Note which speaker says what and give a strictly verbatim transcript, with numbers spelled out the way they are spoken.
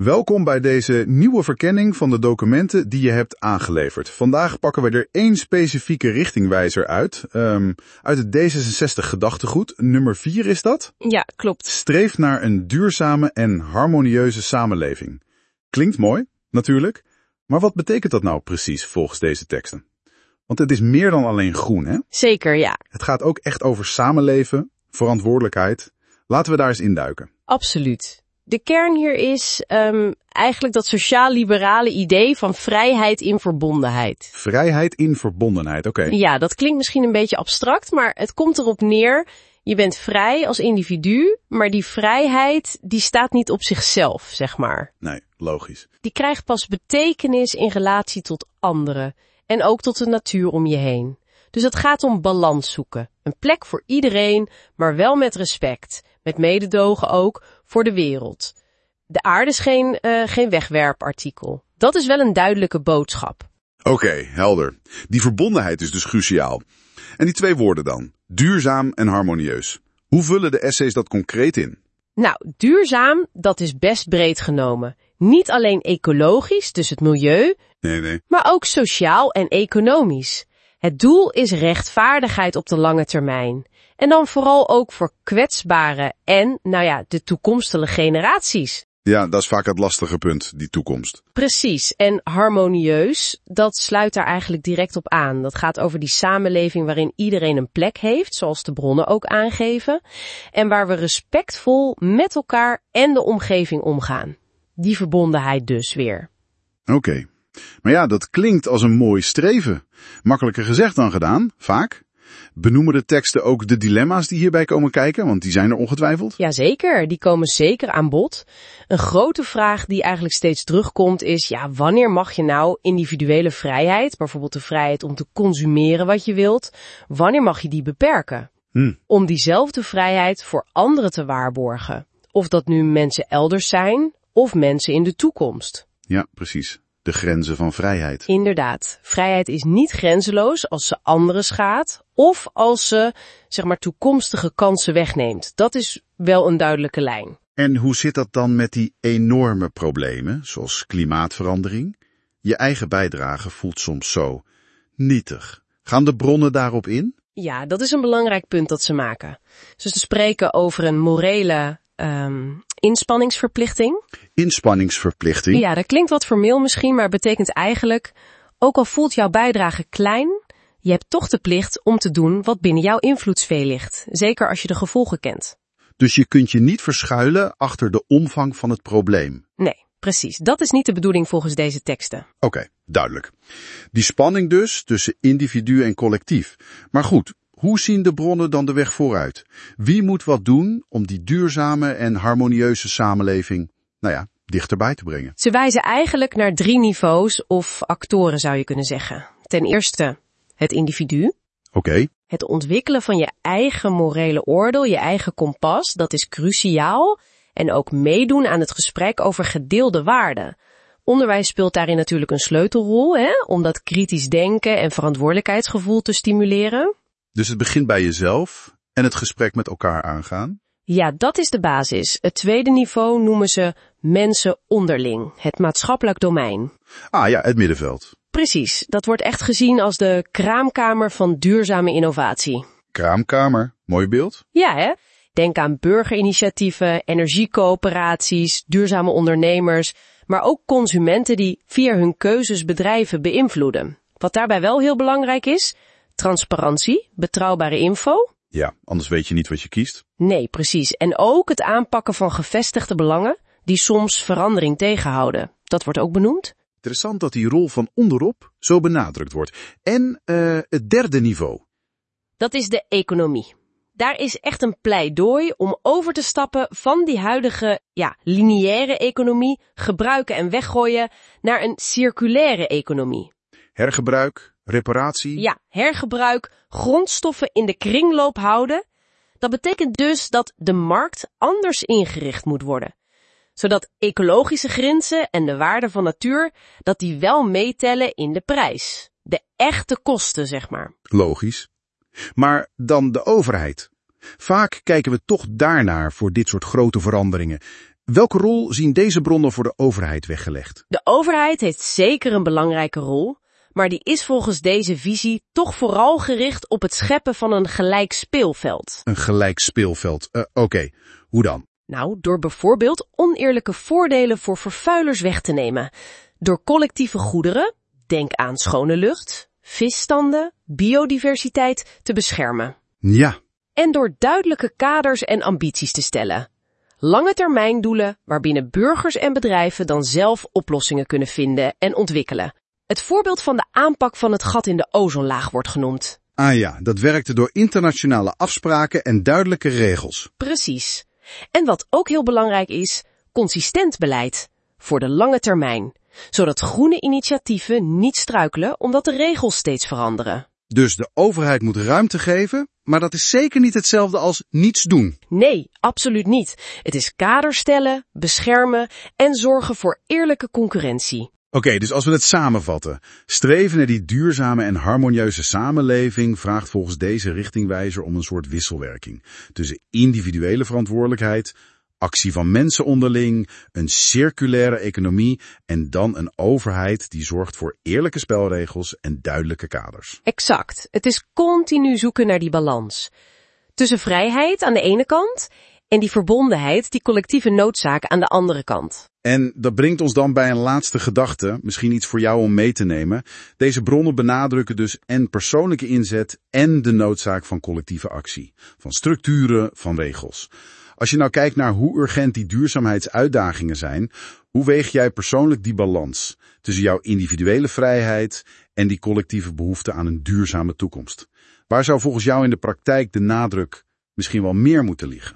Speaker 1: Welkom bij deze nieuwe verkenning van de documenten die je hebt aangeleverd. Vandaag pakken we er één specifieke richtingwijzer uit. Um, uit het D zesenzestig gedachtegoed. Nummer vier is dat?
Speaker 2: Ja, klopt.
Speaker 1: Streef naar een duurzame en harmonieuze samenleving. Klinkt mooi, natuurlijk. Maar wat betekent dat nou precies volgens deze teksten? Want het is meer dan alleen groen, hè?
Speaker 2: Zeker, ja.
Speaker 1: Het gaat ook echt over samenleven, verantwoordelijkheid. Laten we daar eens induiken.
Speaker 2: Absoluut. De kern hier is um, eigenlijk dat sociaal-liberale idee van vrijheid in verbondenheid.
Speaker 1: Vrijheid in verbondenheid, oké. Okay.
Speaker 2: Ja, dat klinkt misschien een beetje abstract, maar het komt erop neer. Je bent vrij als individu, maar die vrijheid die staat niet op zichzelf, zeg maar.
Speaker 1: Nee, logisch.
Speaker 2: Die krijgt pas betekenis in relatie tot anderen en ook tot de natuur om je heen. Dus het gaat om balans zoeken. Een plek voor iedereen, maar wel met respect. Met mededogen ook voor de wereld. De aarde is geen, uh, geen wegwerpartikel. Dat is wel een duidelijke boodschap.
Speaker 1: Oké, okay, helder. Die verbondenheid is dus cruciaal. En die twee woorden dan. Duurzaam en harmonieus. Hoe vullen de essays dat concreet in?
Speaker 2: Nou, duurzaam, dat is best breed genomen. Niet alleen ecologisch, dus het milieu.
Speaker 1: Nee, nee.
Speaker 2: Maar ook sociaal en economisch. Het doel is rechtvaardigheid op de lange termijn. En dan vooral ook voor kwetsbare en, nou ja, de toekomstige generaties.
Speaker 1: Ja, dat is vaak het lastige punt, die toekomst.
Speaker 2: Precies. En harmonieus, dat sluit daar eigenlijk direct op aan. Dat gaat over die samenleving waarin iedereen een plek heeft, zoals de bronnen ook aangeven. En waar we respectvol met elkaar en de omgeving omgaan. Die verbondenheid dus weer.
Speaker 1: Oké. Okay. Maar ja, dat klinkt als een mooi streven. Makkelijker gezegd dan gedaan, vaak. Benoemen de teksten ook de dilemma's die hierbij komen kijken? Want die zijn er ongetwijfeld.
Speaker 2: Jazeker, die komen zeker aan bod. Een grote vraag die eigenlijk steeds terugkomt is, ja, wanneer mag je nou individuele vrijheid, bijvoorbeeld de vrijheid om te consumeren wat je wilt, wanneer mag je die beperken?
Speaker 1: Hm.
Speaker 2: Om diezelfde vrijheid voor anderen te waarborgen. Of dat nu mensen elders zijn, of mensen in de toekomst.
Speaker 1: Ja, precies. De grenzen van vrijheid.
Speaker 2: Inderdaad. Vrijheid is niet grenzeloos als ze anderen schaadt of als ze, zeg maar, toekomstige kansen wegneemt. Dat is wel een duidelijke lijn.
Speaker 1: En hoe zit dat dan met die enorme problemen, zoals klimaatverandering? Je eigen bijdrage voelt soms zo nietig. Gaan de bronnen daarop in?
Speaker 2: Ja, dat is een belangrijk punt dat ze maken. Dus ze spreken over een morele um, inspanningsverplichting.
Speaker 1: Inspanningsverplichting?
Speaker 2: Ja, dat klinkt wat formeel misschien, maar betekent eigenlijk, ook al voelt jouw bijdrage klein, je hebt toch de plicht om te doen wat binnen jouw invloedssfeer ligt. Zeker als je de gevolgen kent.
Speaker 1: Dus je kunt je niet verschuilen achter de omvang van het probleem?
Speaker 2: Nee, precies. Dat is niet de bedoeling volgens deze teksten.
Speaker 1: Oké, okay, duidelijk. Die spanning dus tussen individu en collectief. Maar goed, hoe zien de bronnen dan de weg vooruit? Wie moet wat doen om die duurzame en harmonieuze samenleving, nou ja, dichterbij te brengen?
Speaker 2: Ze wijzen eigenlijk naar drie niveaus of actoren zou je kunnen zeggen. Ten eerste het individu.
Speaker 1: Oké. Okay.
Speaker 2: Het ontwikkelen van je eigen morele oordeel, je eigen kompas, dat is cruciaal. En ook meedoen aan het gesprek over gedeelde waarden. Onderwijs speelt daarin natuurlijk een sleutelrol, hè, om dat kritisch denken en verantwoordelijkheidsgevoel te stimuleren.
Speaker 1: Dus het begint bij jezelf en het gesprek met elkaar aangaan?
Speaker 2: Ja, dat is de basis. Het tweede niveau noemen ze mensen onderling, het maatschappelijk domein.
Speaker 1: Ah ja, het middenveld.
Speaker 2: Precies, dat wordt echt gezien als de kraamkamer van duurzame innovatie.
Speaker 1: Kraamkamer, mooi beeld.
Speaker 2: Ja, hè? Denk aan burgerinitiatieven, energiecoöperaties, duurzame ondernemers, maar ook consumenten die via hun keuzes bedrijven beïnvloeden. Wat daarbij wel heel belangrijk is, transparantie, betrouwbare info.
Speaker 1: Ja, anders weet je niet wat je kiest.
Speaker 2: Nee, precies. En ook het aanpakken van gevestigde belangen die soms verandering tegenhouden. Dat wordt ook benoemd.
Speaker 1: Interessant dat die rol van onderop zo benadrukt wordt. En uh, het derde niveau.
Speaker 2: Dat is de economie. Daar is echt een pleidooi om over te stappen van die huidige, ja, lineaire economie, gebruiken en weggooien, naar een circulaire economie.
Speaker 1: Hergebruik, reparatie.
Speaker 2: Ja, hergebruik, grondstoffen in de kringloop houden. Dat betekent dus dat de markt anders ingericht moet worden. Zodat ecologische grenzen en de waarde van natuur, dat die wel meetellen in de prijs. De echte kosten, zeg maar.
Speaker 1: Logisch. Maar dan de overheid. Vaak kijken we toch daarnaar voor dit soort grote veranderingen. Welke rol zien deze bronnen voor de overheid weggelegd?
Speaker 2: De overheid heeft zeker een belangrijke rol, maar die is volgens deze visie toch vooral gericht op het scheppen van een gelijk speelveld.
Speaker 1: Een gelijk speelveld. Uh, Oké, okay. Hoe dan?
Speaker 2: Nou, door bijvoorbeeld oneerlijke voordelen voor vervuilers weg te nemen. Door collectieve goederen, denk aan schone lucht, visstanden, biodiversiteit, te beschermen.
Speaker 1: Ja.
Speaker 2: En door duidelijke kaders en ambities te stellen. Lange termijn doelen waarbinnen burgers en bedrijven dan zelf oplossingen kunnen vinden en ontwikkelen. Het voorbeeld van de aanpak van het gat in de ozonlaag wordt genoemd.
Speaker 1: Ah ja, dat werkte door internationale afspraken en duidelijke regels.
Speaker 2: Precies. En wat ook heel belangrijk is, consistent beleid. Voor de lange termijn. Zodat groene initiatieven niet struikelen omdat de regels steeds veranderen.
Speaker 1: Dus de overheid moet ruimte geven, maar dat is zeker niet hetzelfde als niets doen.
Speaker 2: Nee, absoluut niet. Het is kaders stellen, beschermen en zorgen voor eerlijke concurrentie.
Speaker 1: Oké, okay, dus als we het samenvatten. Streven naar die duurzame en harmonieuze samenleving vraagt volgens deze richtingwijzer om een soort wisselwerking. Tussen individuele verantwoordelijkheid, actie van mensen onderling, een circulaire economie en dan een overheid die zorgt voor eerlijke spelregels en duidelijke kaders.
Speaker 2: Exact. Het is continu zoeken naar die balans. Tussen vrijheid aan de ene kant en die verbondenheid, die collectieve noodzaak aan de andere kant.
Speaker 1: En dat brengt ons dan bij een laatste gedachte, misschien iets voor jou om mee te nemen. Deze bronnen benadrukken dus en persoonlijke inzet en de noodzaak van collectieve actie. Van structuren, van regels. Als je nou kijkt naar hoe urgent die duurzaamheidsuitdagingen zijn, hoe weeg jij persoonlijk die balans tussen jouw individuele vrijheid en die collectieve behoefte aan een duurzame toekomst? Waar zou volgens jou in de praktijk de nadruk misschien wel meer moeten liggen?